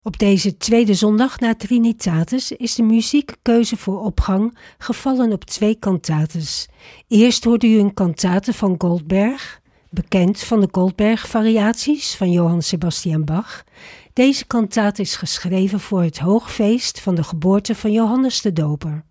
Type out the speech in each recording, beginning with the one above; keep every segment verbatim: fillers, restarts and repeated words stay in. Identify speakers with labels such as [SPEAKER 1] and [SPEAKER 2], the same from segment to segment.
[SPEAKER 1] Op deze tweede zondag na Trinitatis is de muziekkeuze voor opgang gevallen op twee cantates. Eerst hoorde u een cantate van Goldberg, bekend van de Goldberg-variaties van Johann Sebastian Bach. Deze cantate is geschreven voor het hoogfeest van de geboorte van Johannes de Doper.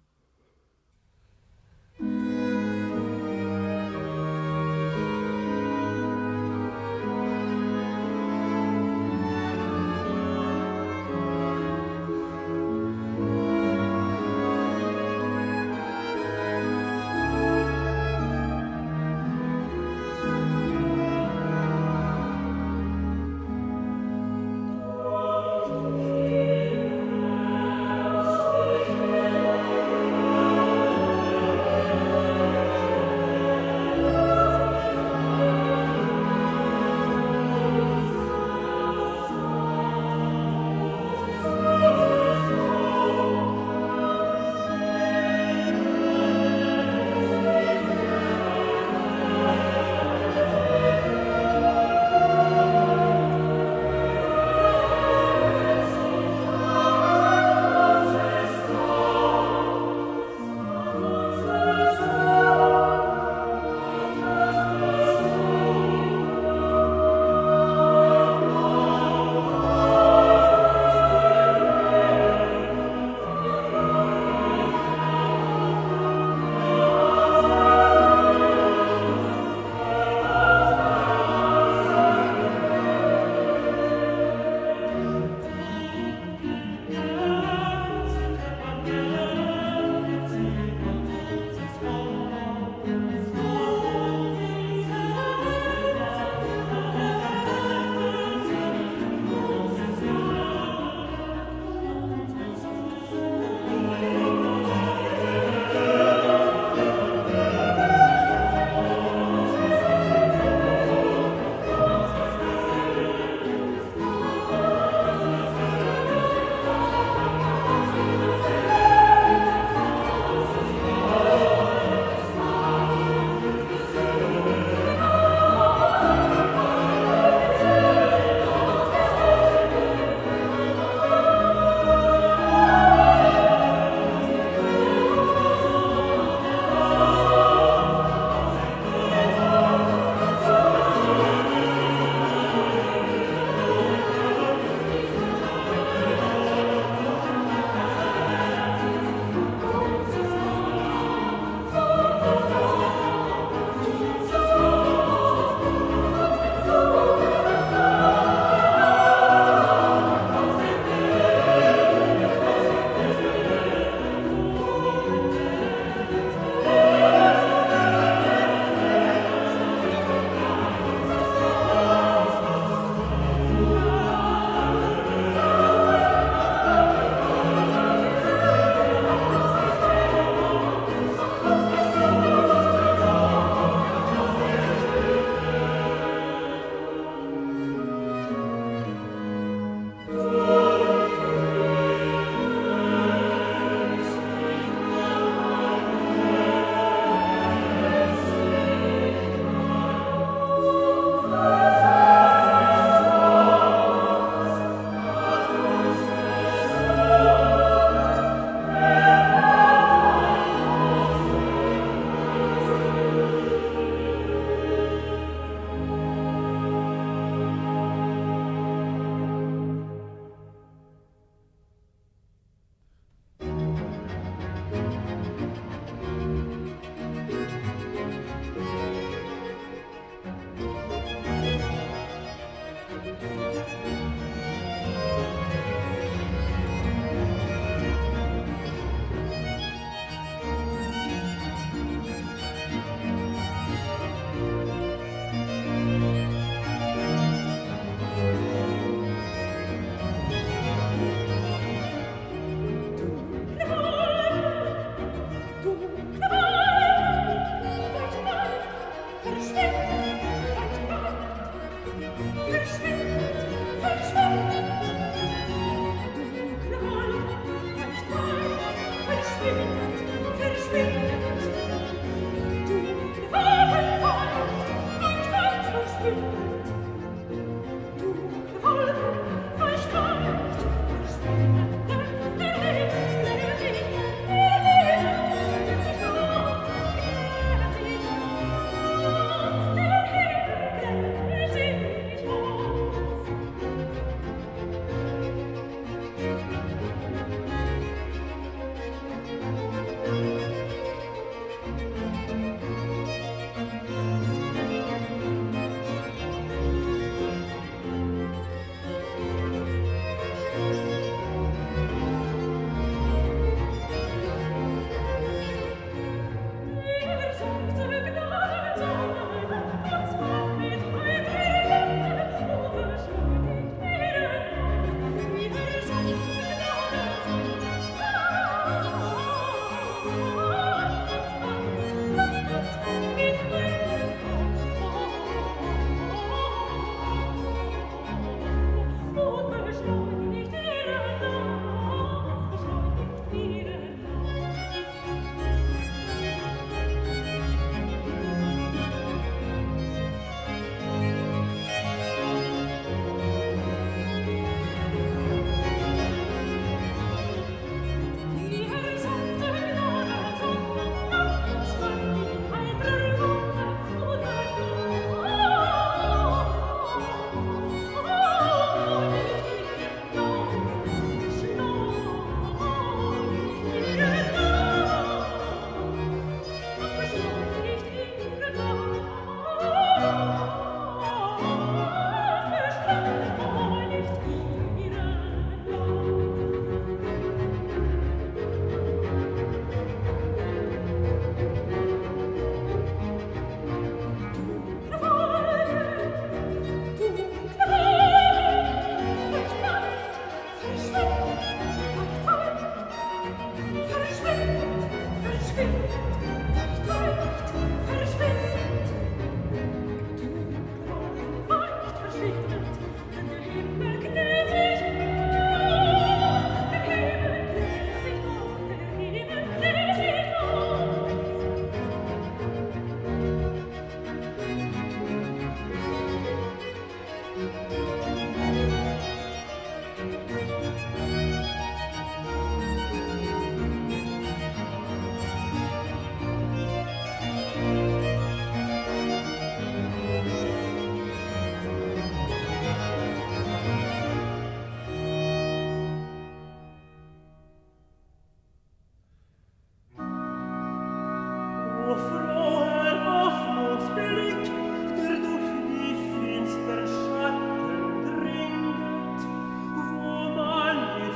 [SPEAKER 2] Schatten dringt, wo man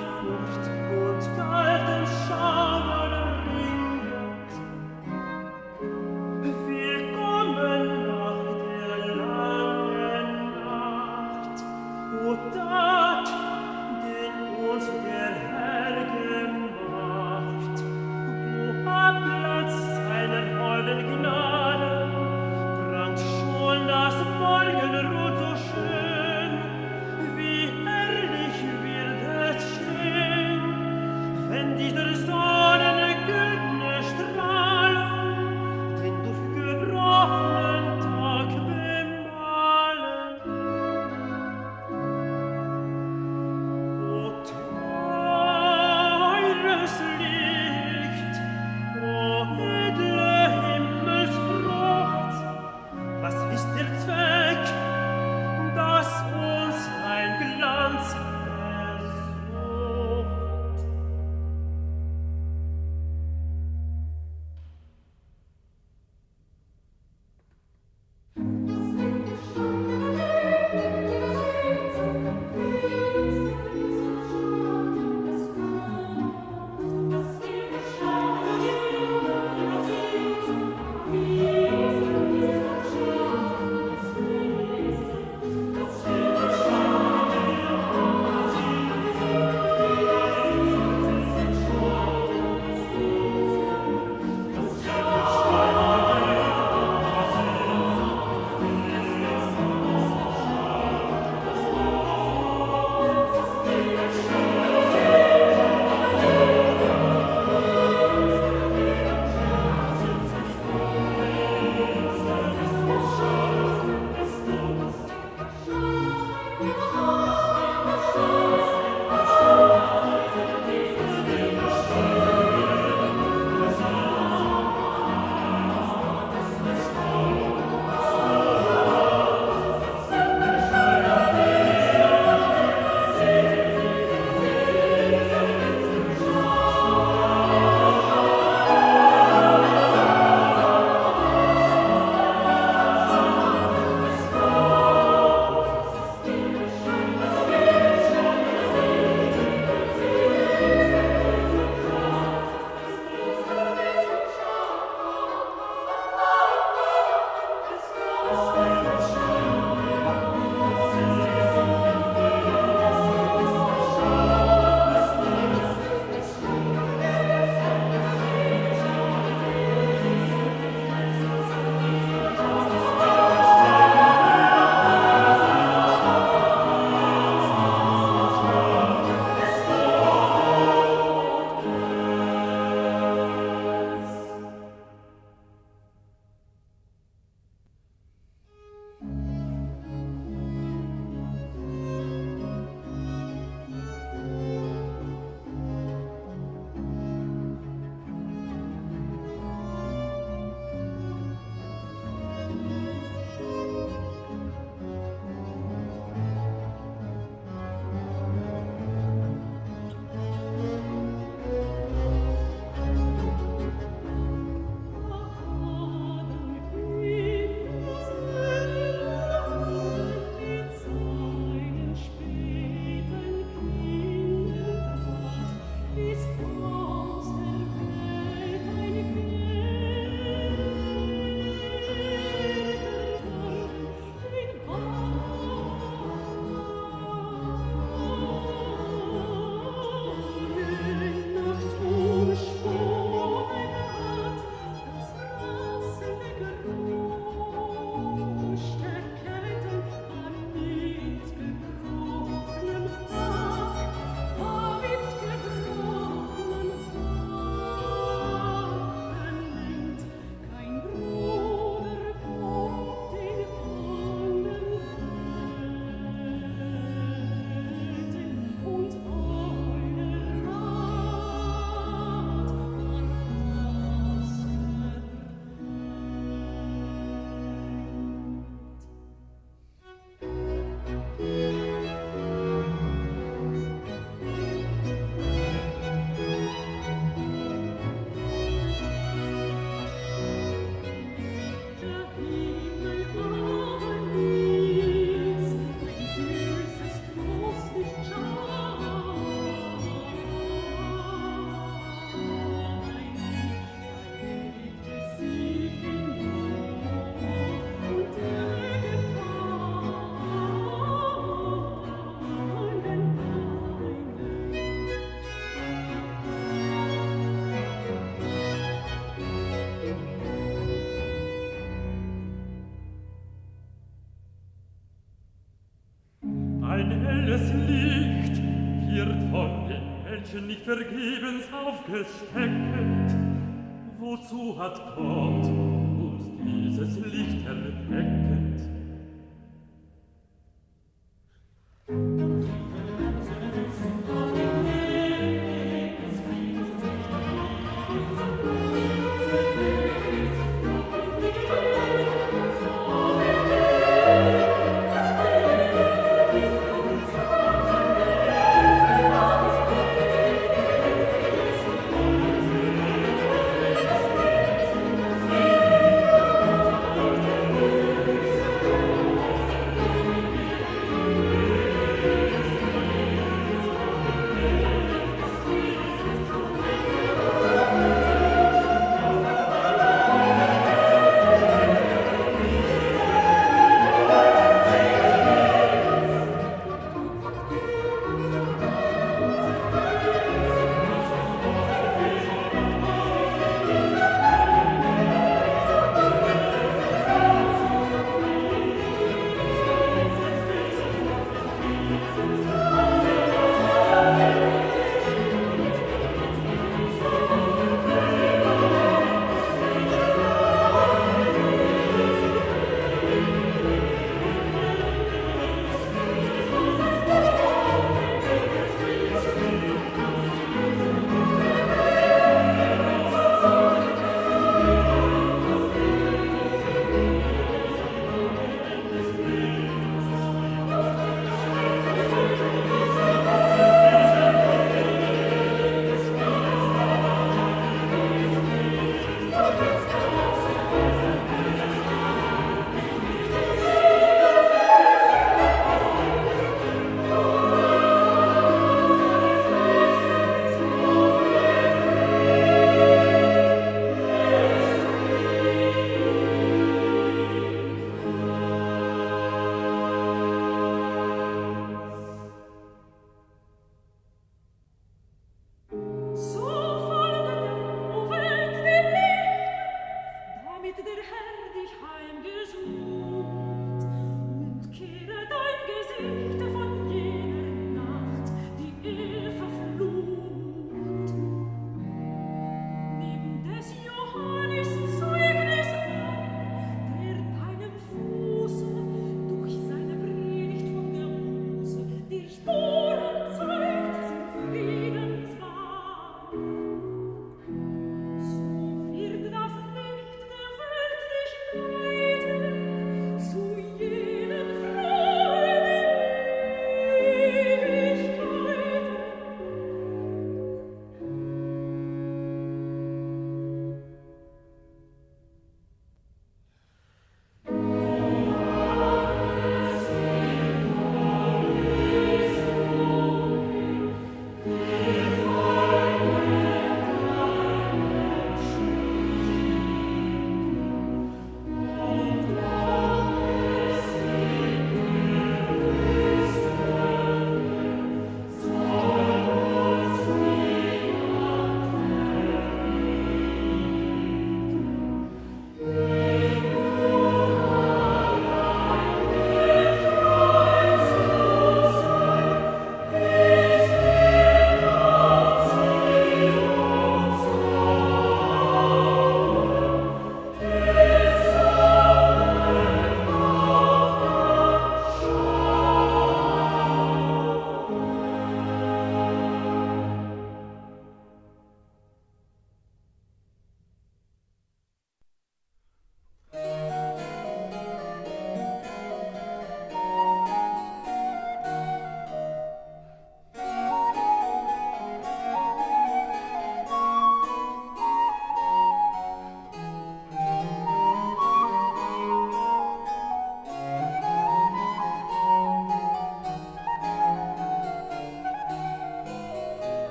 [SPEAKER 2] von den Menschen nicht vergebens aufgesteckt. Wozu hat Gott uns dieses Licht erwecket?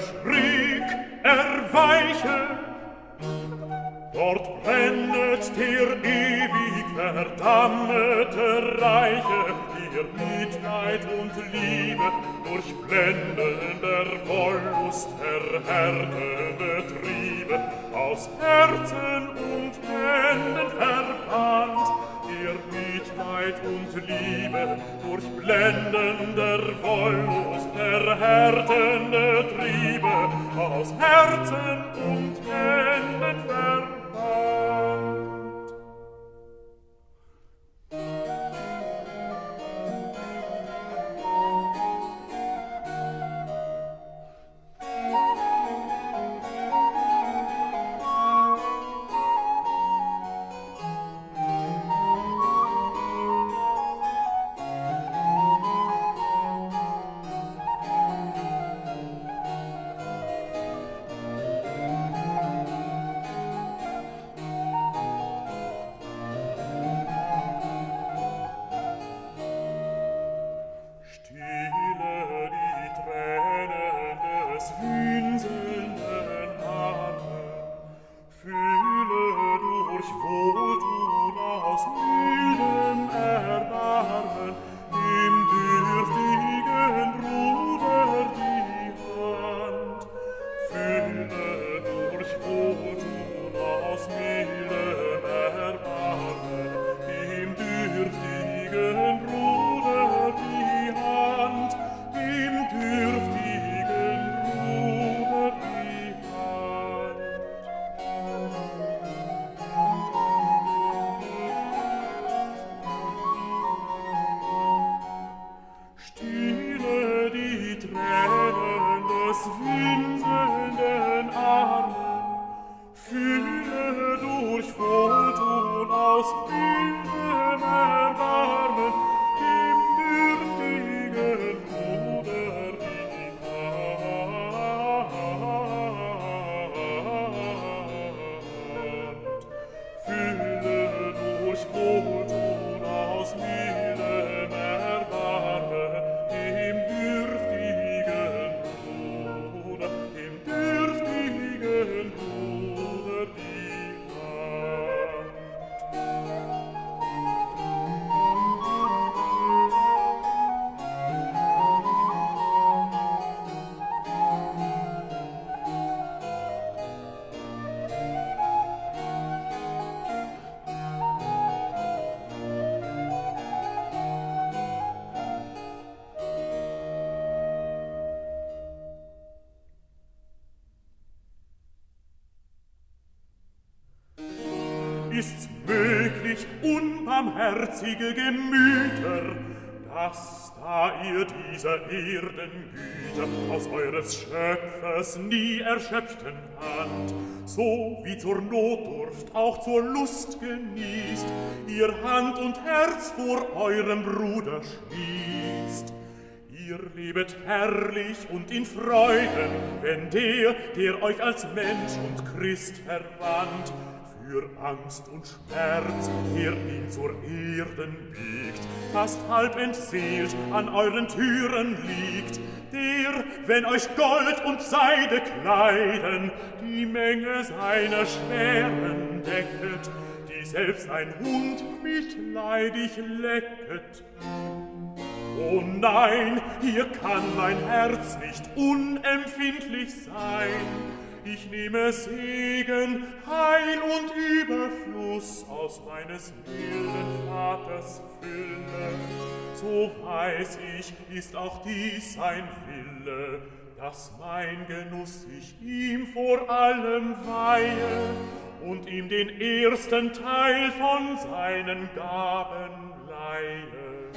[SPEAKER 2] schrieg, erweiche. Dort brennet der ewig verdammte Reiche, ihr Mitleid und Liebe durch blendender Wollust verhärtende Triebe aus Herzen und Händen verbannt. Ihr Mitleid und Liebe durch blendender Wollust verhärtende Triebe aus Herzen und Händen verbannt. Ist's möglich, unbarmherzige Gemüter, dass, da ihr diese Erdengüter aus eures Schöpfers nie erschöpften Hand, so wie zur Notdurft auch zur Lust genießt, ihr Hand und Herz vor eurem Bruder schließt. Ihr lebet herrlich und in Freuden, wenn der, der euch als Mensch und Christ verwandt, für Angst und Schmerz, der ihn zur Erden biegt, fast halb entseelt an euren Türen liegt, der, wenn euch Gold und Seide kleiden, die Menge seiner Schweren decket, die selbst ein Hund mitleidig lecket. Oh nein, hier kann mein Herz nicht unempfindlich sein. Ich nehme Segen, Heil und Überfluss aus meines milden Vaters Fülle. So weiß ich, ist auch dies sein Wille, dass mein Genuss sich ihm vor allem weihe und ihm den ersten Teil von seinen Gaben leihe.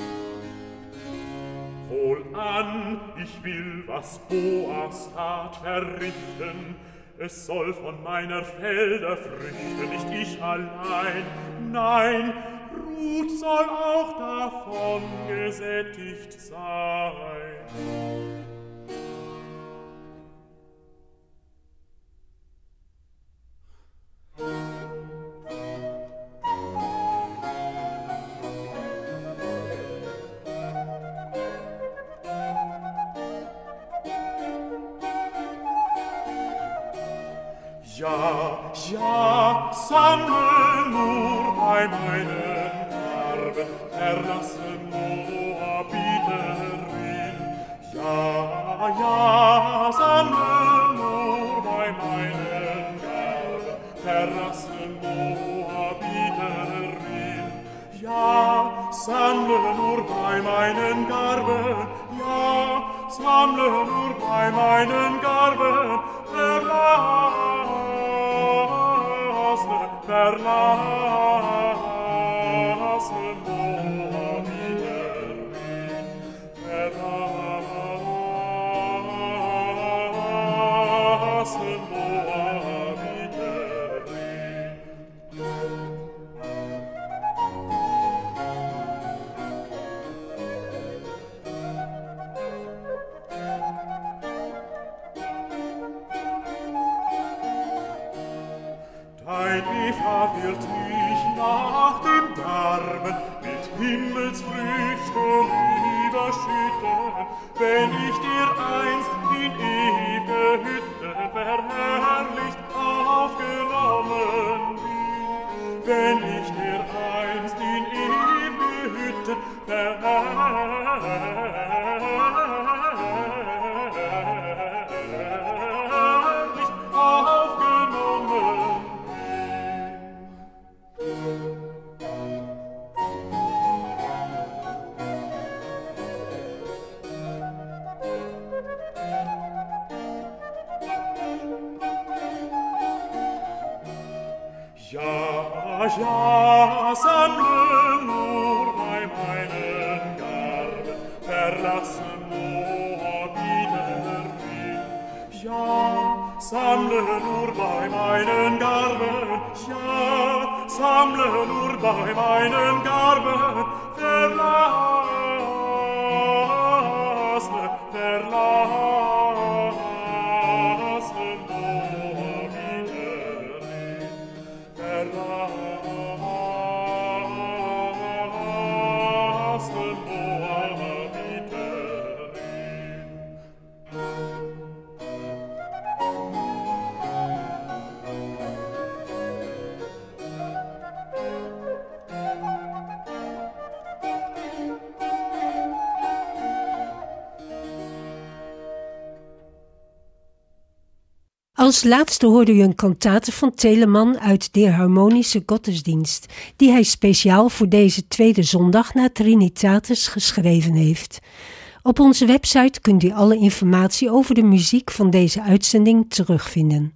[SPEAKER 2] Wohlan, ich will, was Boas tat, verrichten. Es soll von meiner Felder Früchte nicht ich allein, nein, Ruth soll auch davon gesättigt sein. Ja, ja, sammle nur bei meinen Garben, verlasse Moabiterin. Ja, ja, sammle nur bei meinen Garben, verlasse Moabiterin. Ja, sammle nur bei meinen Garben, ja, sammle nur bei meinen Garben, verlasse, verlasse Moabiterin, verlasse Moabiterin. Dein Eva wird mich nach dem Darben mit Himmelsfrüchten überschütten, wenn ich dir einst in ewige Hütte verherrlicht aufgenommen bin. Wenn ich dir einst in ewige Hütte verherrlicht aufgenommen. Ja, ja, sammle nur bei meinen Garben, verlasse Moabiterin. Ja, sammle nur bei meinen Garben, ja, sammle nur bei meinen Garben, verlasse, verlasse Moabiterin, verlasse Moabiterin.
[SPEAKER 1] Als laatste hoorde u een kantate van Telemann uit de Harmonische Gottesdienst, die hij speciaal voor deze tweede zondag na Trinitatis geschreven heeft. Op onze website kunt u alle informatie over de muziek van deze uitzending terugvinden.